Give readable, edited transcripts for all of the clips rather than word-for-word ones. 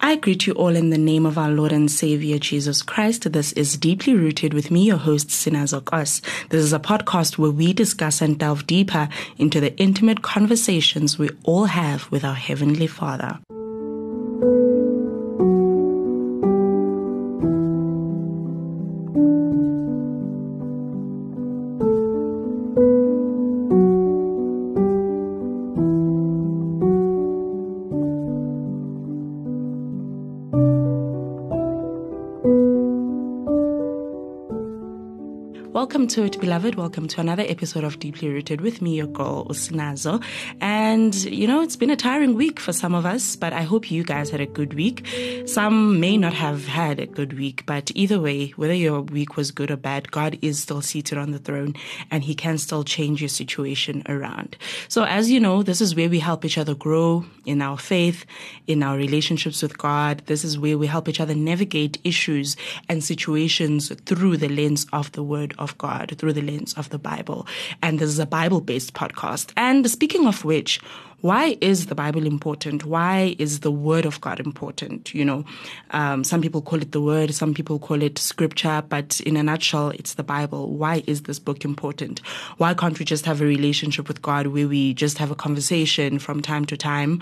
I greet you all in the name of our Lord and Savior, Jesus Christ. This is Deeply Rooted with me, your host, Sinazo Kos. This is a podcast where we discuss and delve deeper into the intimate conversations we all have with our Heavenly Father. Welcome to it, beloved. Welcome to another episode of Deeply Rooted with me, your girl, Usinazo. And, it's been a tiring week for some of us, but I hope you guys had a good week. Some may not have had a good week, but either way, whether your week was good or bad, God is still seated on the throne and He can still change your situation around. So as you know, this is where we help each other grow in our faith, in our relationships with God. This is where we help each other navigate issues and situations through the lens of the Word of God, through the lens of the Bible. And this is a Bible-based podcast. And speaking of which, why is the Bible important? Why is the Word of God important? Some people call it the Word, some people call it Scripture, but in a nutshell, it's the Bible. Why is this book important? Why can't we just have a relationship with God where we just have a conversation from time to time?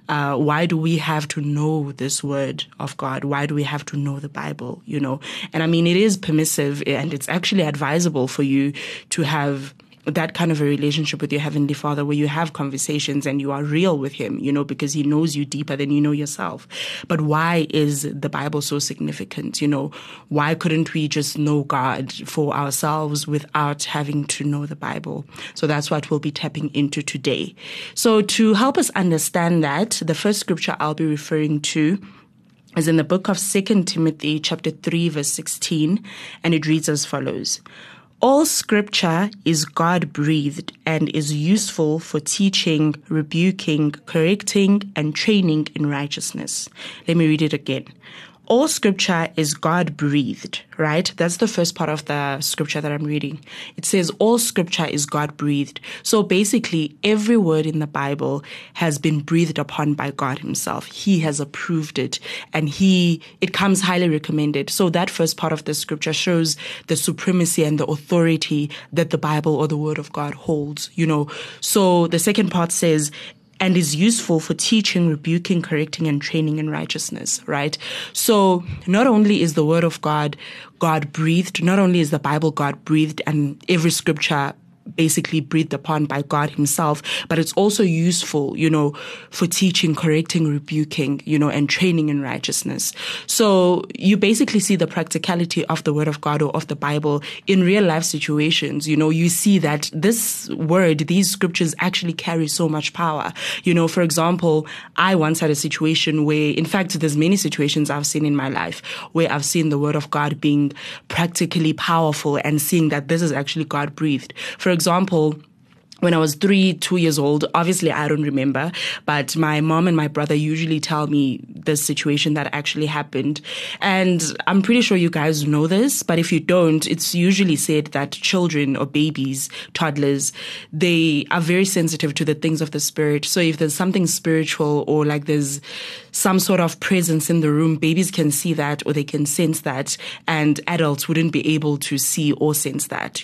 Why do we have to know this Word of God? Why do we have to know the Bible? And I mean, it is permissive and it's actually advisable for you to have that kind of a relationship with your Heavenly Father where you have conversations and you are real with Him, because He knows you deeper than you know yourself. But why is the Bible so significant? Why couldn't we just know God for ourselves without having to know the Bible? So that's what we'll be tapping into today. So to help us understand that, the first scripture I'll be referring to is in the book of 2 Timothy chapter 3 verse 16, and it reads as follows. All scripture is God-breathed and is useful for teaching, rebuking, correcting, and training in righteousness. Let me read it again. All scripture is God-breathed, right? That's the first part of the scripture that I'm reading. It says all scripture is God-breathed. So basically, every word in the Bible has been breathed upon by God Himself. He has approved it and it comes highly recommended. So that first part of the scripture shows the supremacy and the authority that the Bible or the Word of God holds, So the second part says, and is useful for teaching, rebuking, correcting, and training in righteousness, right? So not only is the Word of God God-breathed, not only is the Bible God-breathed and every scripture basically breathed upon by God Himself, but it's also useful, for teaching, correcting, rebuking, and training in righteousness. So you basically see the practicality of the Word of God or of the Bible in real life situations. You see that this word, these scriptures actually carry so much power. For example, I once had a situation where, in fact, there's many situations I've seen in my life where I've seen the Word of God being practically powerful and seeing that this is actually God breathed. For example, when I was 2 years old, obviously I don't remember, but my mom and my brother usually tell me this situation that actually happened. And I'm pretty sure you guys know this, but if you don't, it's usually said that children or babies, toddlers, they are very sensitive to the things of the Spirit. So if there's something spiritual or like there's some sort of presence in the room, babies can see that or they can sense that, and adults wouldn't be able to see or sense that,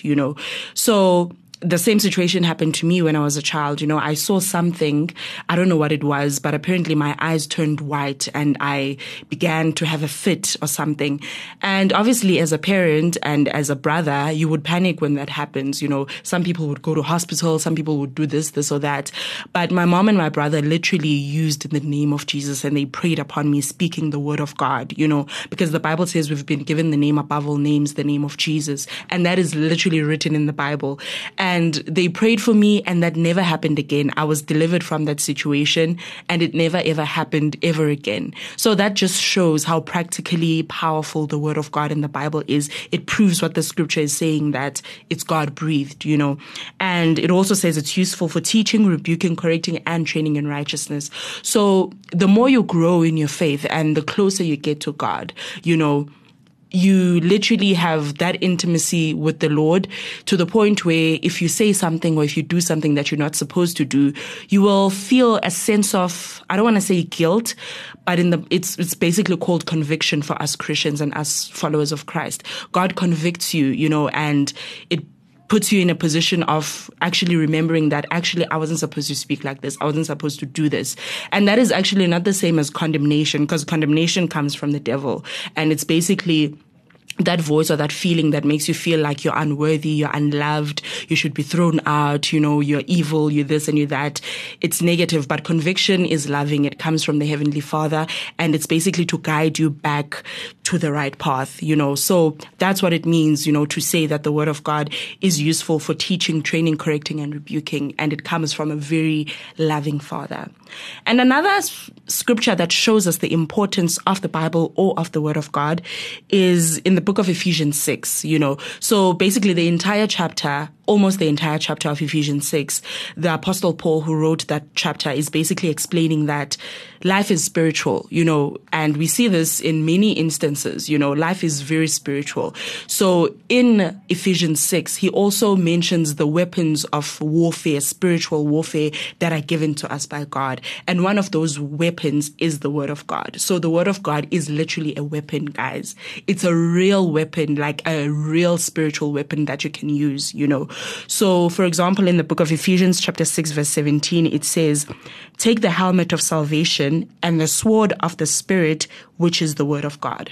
So the same situation happened to me when I was a child. I saw something, I don't know what it was, but apparently my eyes turned white and I began to have a fit or something. And obviously as a parent and as a brother, you would panic when that happens. Some people would go to hospital, some people would do this or that. But my mom and my brother literally used the name of Jesus and they prayed upon me speaking the Word of God, because the Bible says we've been given the name above all names, the name of Jesus. And that is literally written in the Bible. And they prayed for me and that never happened again. I was delivered from that situation and it never ever happened ever again. So that just shows how practically powerful the Word of God in the Bible is. It proves what the scripture is saying, that it's God breathed, And it also says it's useful for teaching, rebuking, correcting, and training in righteousness. So the more you grow in your faith and the closer you get to God, you literally have that intimacy with the Lord to the point where if you say something or if you do something that you're not supposed to do, you will feel a sense of, I don't want to say guilt, but it's basically called conviction for us Christians and us followers of Christ. God convicts you, and it puts you in a position of actually remembering that actually I wasn't supposed to speak like this. I wasn't supposed to do this. And that is actually not the same as condemnation, because condemnation comes from the devil. And it's basically that voice or that feeling that makes you feel like you're unworthy, you're unloved, you should be thrown out, you're evil, you're this and you're that. It's negative, but conviction is loving. It comes from the Heavenly Father, and it's basically to guide you back to the right path, So that's what it means, to say that the Word of God is useful for teaching, training, correcting, and rebuking, and it comes from a very loving Father. And another scripture that shows us the importance of the Bible or of the Word of God is in the book of Ephesians 6, So basically the entire chapter, almost the entire chapter of Ephesians 6, the Apostle Paul, who wrote that chapter, is basically explaining that life is spiritual, and we see this in many instances, life is very spiritual. So in Ephesians 6, he also mentions the weapons of warfare, spiritual warfare that are given to us by God. And one of those weapons is the Word of God. So the Word of God is literally a weapon, guys. It's a real weapon, like a real spiritual weapon that you can use, So, for example, in the book of Ephesians chapter 6, verse 17, it says, "Take the helmet of salvation and the sword of the Spirit, which is the Word of God."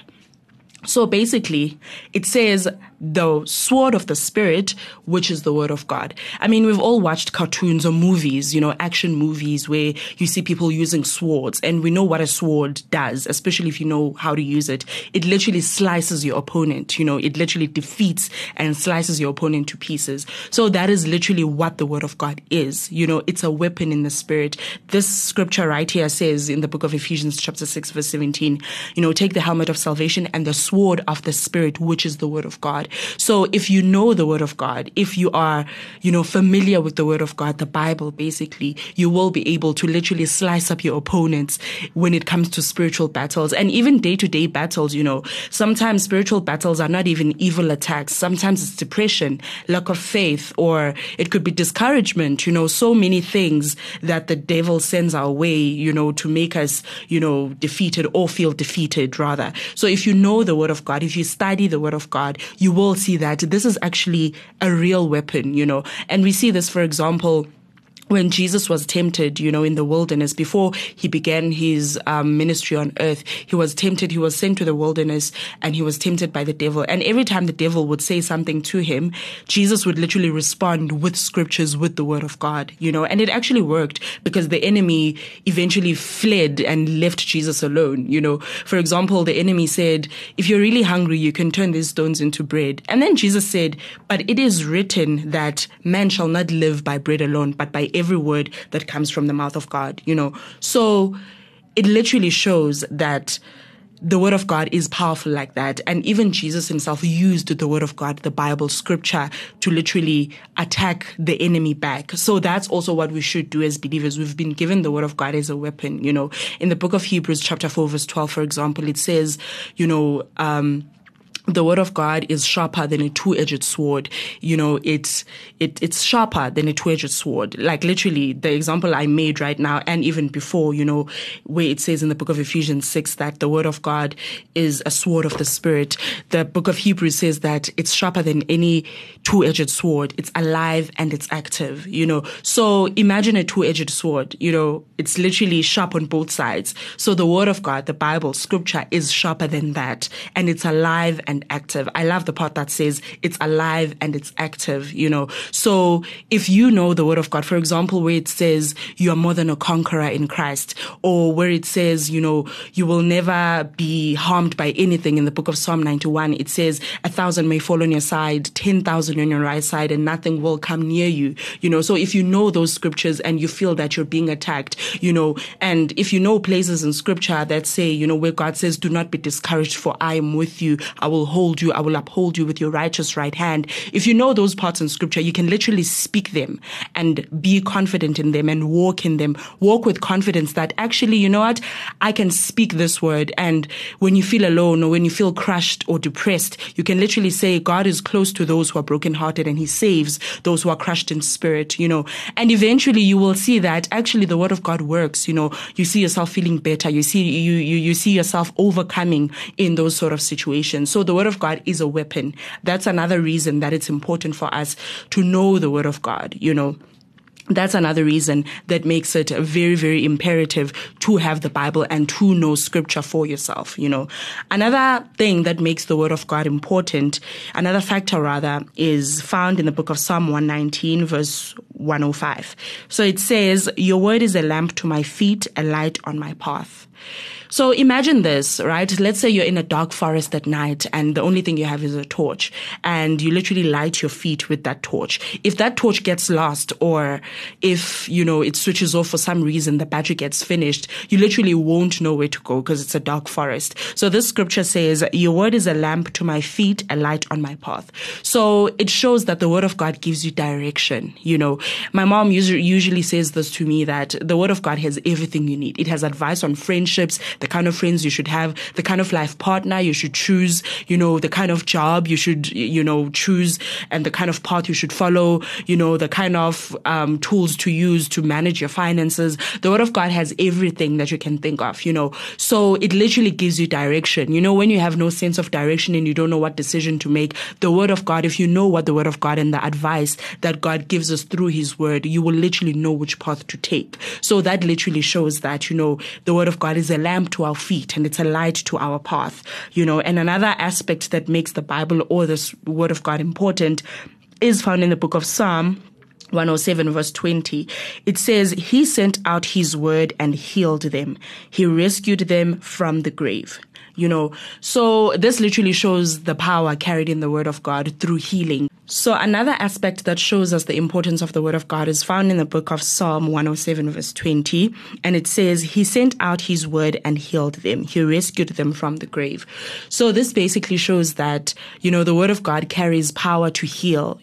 So basically, it says the sword of the Spirit, which is the Word of God. I mean, we've all watched cartoons or movies, action movies where you see people using swords, and we know what a sword does, especially if you know how to use it. It literally slices your opponent, it literally defeats and slices your opponent to pieces. So that is literally what the Word of God is. It's a weapon in the Spirit. This scripture right here says in the book of Ephesians chapter 6, verse 17, take the helmet of salvation and the sword of the Spirit, which is the Word of God. So if you know the Word of God, if you are, familiar with the Word of God, the Bible, basically, you will be able to literally slice up your opponents when it comes to spiritual battles and even day-to-day battles, Sometimes spiritual battles are not even evil attacks. Sometimes it's depression, lack of faith, or it could be discouragement, so many things that the devil sends our way, to make us, defeated or feel defeated rather. So if you know the Word of God, if you study the Word of God, you will see that this is actually a real weapon, And we see this, for example, when Jesus was tempted, in the wilderness, before he began his ministry on earth, he was tempted, he was sent to the wilderness, and he was tempted by the devil. And every time the devil would say something to him, Jesus would literally respond with scriptures, with the Word of God, and it actually worked because the enemy eventually fled and left Jesus alone, For example, the enemy said, "If you're really hungry, you can turn these stones into bread." And then Jesus said, "But it is written that man shall not live by bread alone, but by every word that comes from the mouth of God," So it literally shows that the Word of God is powerful like that. And even Jesus himself used the Word of God, the Bible, scripture, to literally attack the enemy back. So that's also what we should do as believers. We've been given the Word of God as a weapon, In the book of Hebrews chapter 4, verse 12, for example, it says, the Word of God is sharper than a two-edged sword. It's sharper than a two-edged sword. Like literally the example I made right now and even before, where it says in the book of Ephesians 6 that the Word of God is a sword of the Spirit. The book of Hebrews says that it's sharper than any two-edged sword. It's alive and it's active, So imagine a two-edged sword, it's literally sharp on both sides. So the Word of God, the Bible, scripture is sharper than that, and it's alive and active. I love the part that says it's alive and it's active, So if you know the Word of God, for example, where it says you are more than a conqueror in Christ, or where it says, you will never be harmed by anything. In the book of Psalm 91, it says 1,000 may fall on your side, 10,000 on your right side, and nothing will come near you, So if you know those scriptures and you feel that you're being attacked, and if you know places in scripture that say, where God says, "Do not be discouraged, for I am with you. I will will hold you. I will uphold you with your righteous right hand. If you know those parts in scripture, you can literally speak them and be confident in them and walk in them. Walk with confidence that actually, you know what? I can speak this word. And when you feel alone or when you feel crushed or depressed, you can literally say, God is close to those who are brokenhearted and he saves those who are crushed in spirit, and eventually you will see that actually the word of God works. You see yourself feeling better. You see yourself overcoming in those sort of situations. So the word of God is a weapon. That's another reason that it's important for us to know the word of God, That's another reason that makes it very, very imperative to have the Bible and to know scripture for yourself, Another thing that makes the word of God important, another factor rather, is found in the book of Psalm 119, verse 105. So it says, your word is a lamp to my feet, a light on my path. So imagine this, right? Let's say you're in a dark forest at night and the only thing you have is a torch and you literally light your feet with that torch. If that torch gets lost or if, it switches off for some reason, the battery gets finished, you literally won't know where to go because it's a dark forest. So this scripture says, your word is a lamp to my feet, a light on my path. So it shows that the word of God gives you direction. My mom usually says this to me, that the word of God has everything you need. It has advice on friendships, the kind of friends you should have, the kind of life partner you should choose, the kind of job you should, choose, and the kind of path you should follow, the kind of tools to use to manage your finances. The word of God has everything that you can think of, So it literally gives you direction. When you have no sense of direction and you don't know what decision to make, the word of God, if you know what the word of God and the advice that God gives us through his word, you will literally know which path to take. So that literally shows that, the word of God is a lamp to our feet and it's a light to our path, and another aspect that makes the Bible or this word of God important is found in the book of Psalm 107 verse 20. It says, he sent out his word and healed them. He rescued them from the grave. So this literally shows the power carried in the word of God through healing. So another aspect that shows us the importance of the word of God is found in the book of Psalm 107 verse 20. And it says, he sent out his word and healed them. He rescued them from the grave. So this basically shows that, the word of God carries power to heal,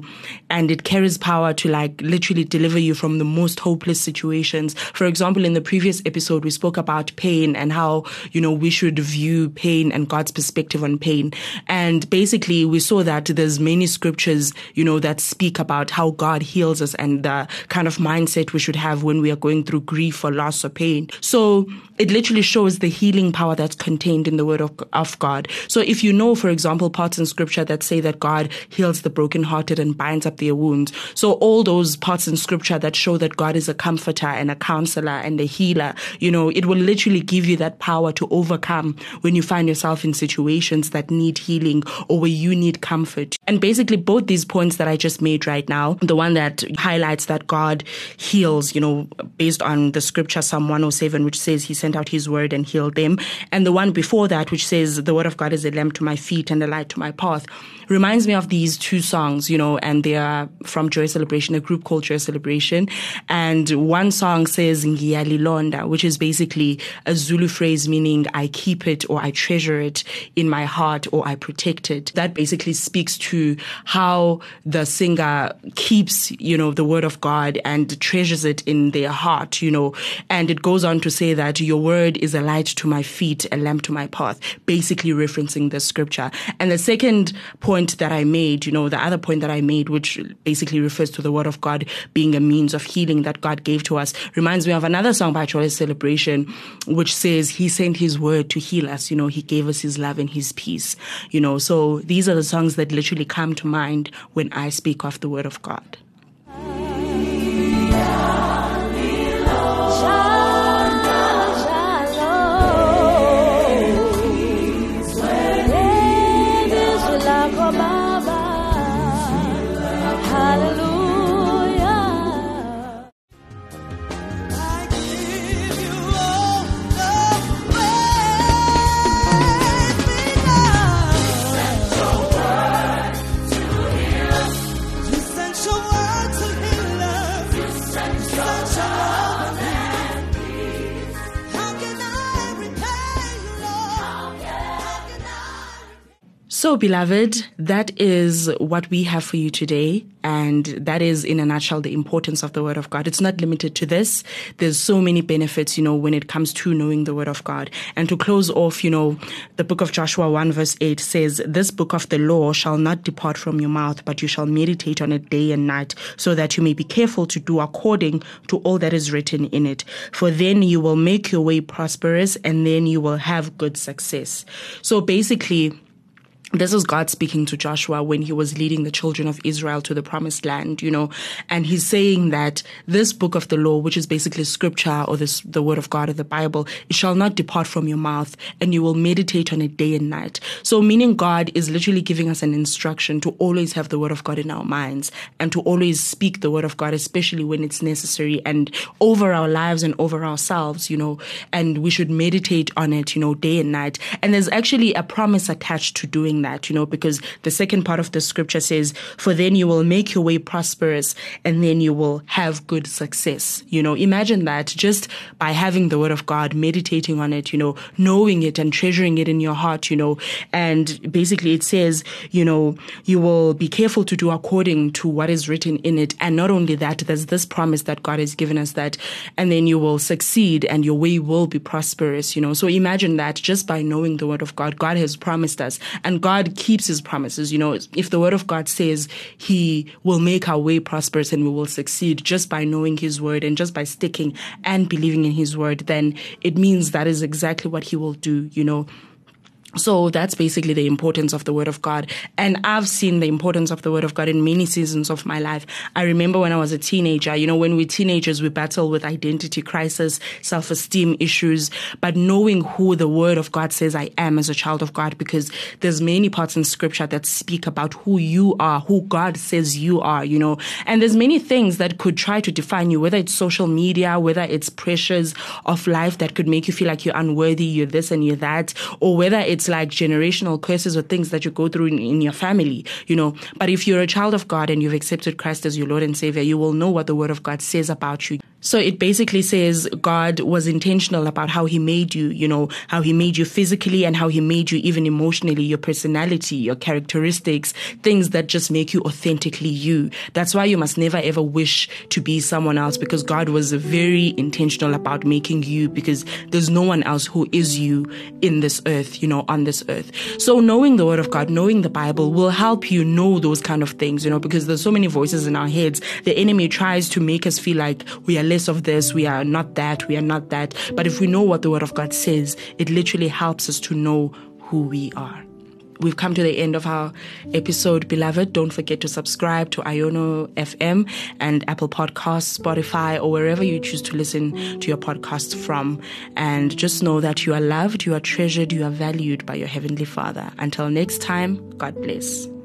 and it carries power to literally deliver you from the most hopeless situations. For example, in the previous episode, we spoke about pain and how, we should view pain and God's perspective on pain. And basically we saw that there's many scriptures, that speak about how God heals us and the kind of mindset we should have when we are going through grief or loss or pain. So it literally shows the healing power that's contained in the word of God. So if for example, parts in scripture that say that God heals the brokenhearted and binds up their wounds. So all those parts in scripture that show that God is a comforter and a counselor and a healer, it will literally give you that power to overcome when you find yourself in situations that need healing or where you need comfort. And basically both these points that I just made right now, the one that highlights that God heals, based on the scripture, Psalm 107, which says he sent out his word and healed them. And the one before that, which says the word of God is a lamp to my feet and a light to my path, reminds me of these two songs, and they are from Joy Celebration, a group called Joy Celebration. And one song says Ngiyalilonda, which is basically a Zulu phrase meaning I keep it or I treasure it in my heart or I protect it. That basically speaks to how the singer keeps, the word of God and treasures it in their heart, and it goes on to say that your word is a light to my feet, a lamp to my path, basically referencing the scripture. And the second point that I made, the other point that I made, which basically refers to the word of God being a means of healing that God gave to us, reminds me of another song by Joy Celebration, which says he sent his word to heal us. He gave us his love and his peace, so these are the songs that literally come to mind when I speak of the word of God. So So, beloved, that is what we have for you today. And that is, in a nutshell, the importance of the Word of God. It's not limited to this. There's so many benefits, when it comes to knowing the Word of God. And to close off, the book of Joshua 1 verse 8 says, "This book of the law shall not depart from your mouth, but you shall meditate on it day and night, so that you may be careful to do according to all that is written in it. For then you will make your way prosperous, and then you will have good success." So basically, this is God speaking to Joshua when he was leading the children of Israel to the promised land, and he's saying that this book of the law, which is basically scripture or the word of God or the Bible, it shall not depart from your mouth, and you will meditate on it day and night. So meaning God is literally giving us an instruction to always have the word of God in our minds and to always speak the word of God, especially when it's necessary and over our lives and over ourselves, and we should meditate on it, day and night. And there's actually a promise attached to doing that, because the second part of the scripture says, "For then you will make your way prosperous, and then you will have good success." Imagine that just by having the word of God, meditating on it, knowing it and treasuring it in your heart, and basically it says, you will be careful to do according to what is written in it. And not only that, there's this promise that God has given us that, and then you will succeed and your way will be prosperous, So imagine that just by knowing the word of God, God has promised us, and God keeps his promises. If the word of God says he will make our way prosperous and we will succeed just by knowing his word and just by sticking and believing in his word, then it means that is exactly what he will do, So that's basically the importance of the word of God. And I've seen the importance of the word of God in many seasons of my life. I remember when I was a teenager, when we're teenagers, we battle with identity crisis, self-esteem issues, but knowing who the word of God says I am as a child of God, because there's many parts in scripture that speak about who you are, who God says you are, and there's many things that could try to define you, whether it's social media, whether it's pressures of life that could make you feel like you're unworthy, you're this and you're that, or whether it's like generational curses or things that you go through in your family, But if you're a child of God and you've accepted Christ as your Lord and Savior, you will know what the word of God says about you. So it basically says God was intentional about how he made you, how he made you physically and how he made you even emotionally, your personality, your characteristics, things that just make you authentically you. That's why you must never ever wish to be someone else, because God was very intentional about making you, because there's no one else who is you in this earth, on this earth. So knowing the word of God, knowing the Bible will help you know those kind of things, because there's so many voices in our heads. The enemy tries to make us feel like we are less of this, we are not that, we are not that. But if we know what the word of God says, it literally helps us to know who we are. We've come to the end of our episode, beloved. Don't forget to subscribe to Iono FM and Apple Podcasts, Spotify, or wherever you choose to listen to your podcasts from. And just know that you are loved, you are treasured, you are valued by your Heavenly Father. Until next time, God bless.